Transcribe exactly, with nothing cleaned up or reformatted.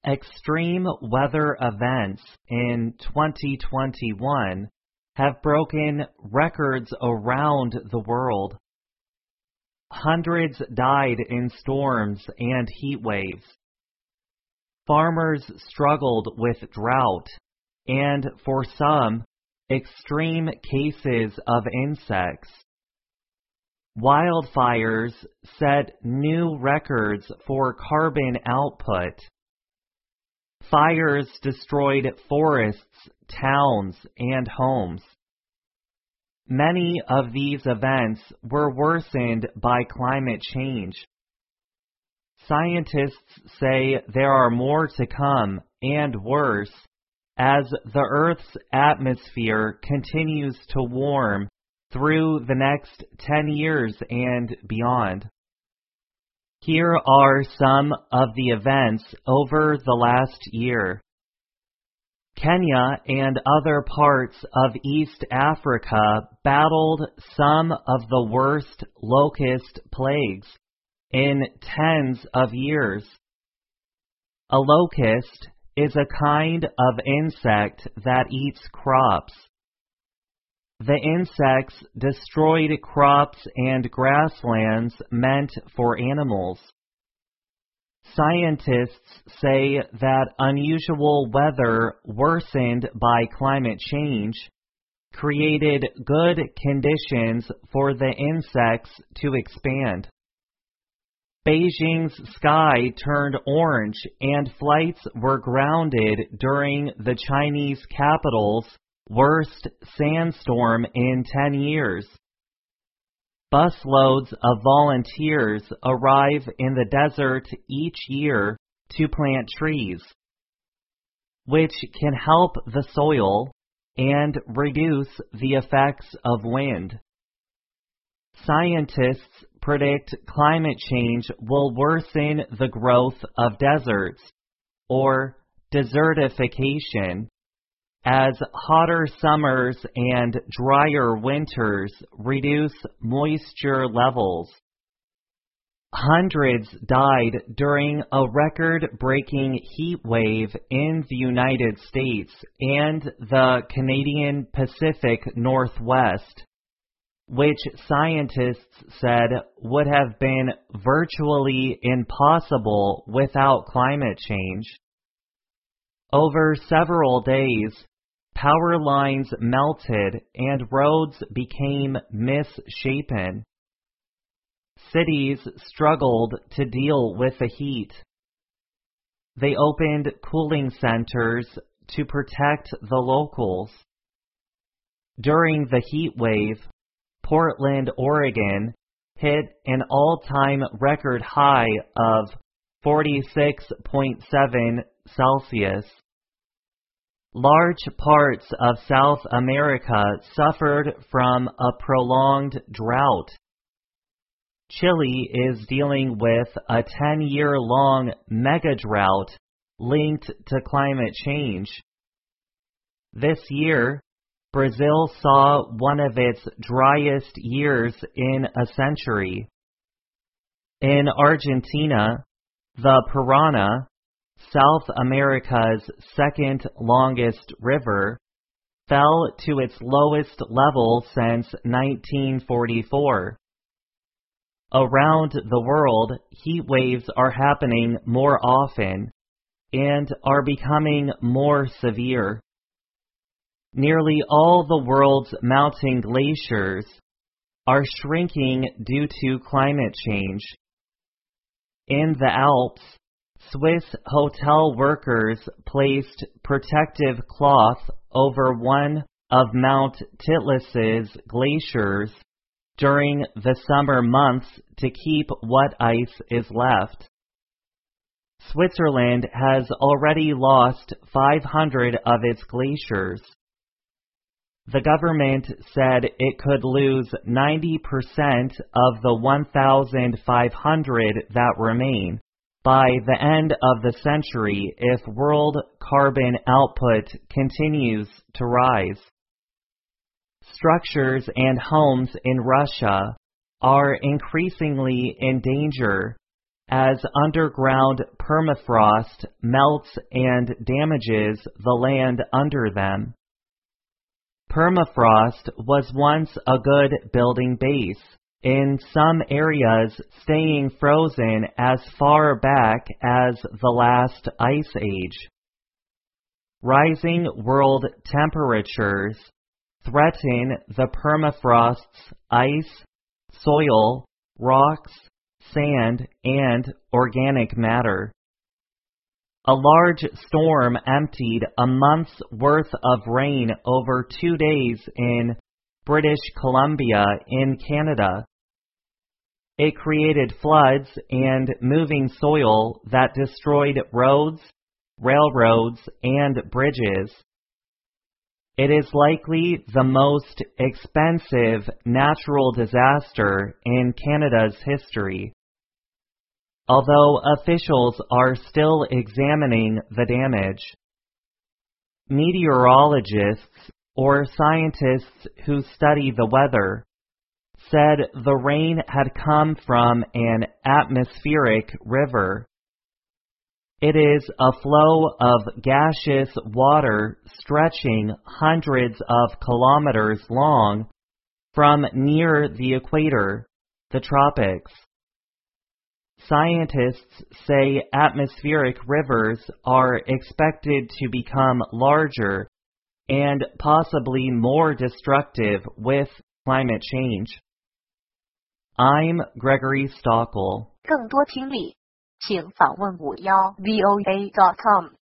Extreme weather events in twenty twenty-one have broken records around the world. Hundreds died in storms and heat waves. Farmers struggled with drought, and for some, extreme cases of insects. Wildfires set new records for carbon output. Fires destroyed forests, towns, and homes. Many of these events were worsened by climate change. Scientists say there are more to come, and worse, as the Earth's atmosphere continues to warm through the next ten years and beyond. Here are some of the events over the last year. Kenya and other parts of East Africa battled some of the worst locust plagues in tens of years. A locust is a kind of insect that eats crops. The insects destroyed crops and grasslands meant for animals. Scientists say that unusual weather worsened by climate change created good conditions for the insects to expand. Beijing's sky turned orange and flights were grounded during the Chinese capital's worst sandstorm in ten years. Busloads of volunteers arrive in the desert each year to plant trees, which can help the soil and reduce the effects of wind. Scientists predict climate change will worsen the growth of deserts, or desertification, as hotter summers and drier winters reduce moisture levels. Hundreds died during a record-breaking heat wave in the United States and the Canadian Pacific Northwest, which scientists said would have been virtually impossible without climate change. Over several days, power lines melted and roads became misshapen. Cities struggled to deal with the heat. They opened cooling centers to protect the locals. During the heat wave, Portland, Oregon, hit an all-time record high of forty-six point seven Celsius. Large parts of South America suffered from a prolonged drought. Chile is dealing with a ten-year-long mega-drought linked to climate change. This year, Brazil saw one of its driest years in a century. In Argentina, the Parana, South America's second longest river, fell to its lowest level since nineteen forty-four. Around the world, heat waves are happening more often and are becoming more severe. Nearly all the world's mountain glaciers are shrinking due to climate change. In the Alps, Swiss hotel workers placed protective cloth over one of Mount Titlis's glaciers during the summer months to keep what ice is left. Switzerland has already lost five hundred of its glaciers. The government said it could lose ninety percent of the one thousand five hundred that remain by the end of the century if world carbon output continues to rise. Structures and homes in Russia are increasingly in danger as underground permafrost melts and damages the land under them. Permafrost was once a good building base, in some areas staying frozen as far back as the last ice age. Rising world temperatures threaten the permafrost's ice, soil, rocks, sand, and organic matter. A large storm emptied a month's worth of rain over two days in British Columbia in Canada. It created floods and moving soil that destroyed roads, railroads, and bridges. It is likely the most expensive natural disaster in Canada's history, although officials are still examining the damage. Meteorologists, or scientists who study the weather, said the rain had come from an atmospheric river. It is a flow of gaseous water stretching hundreds of kilometers long from near the equator, the tropics. Scientists say atmospheric rivers are expected to become larger and possibly more destructive with climate change. I'm Gregory Stockel. 更多听力，请访问五幺 V O A dot com。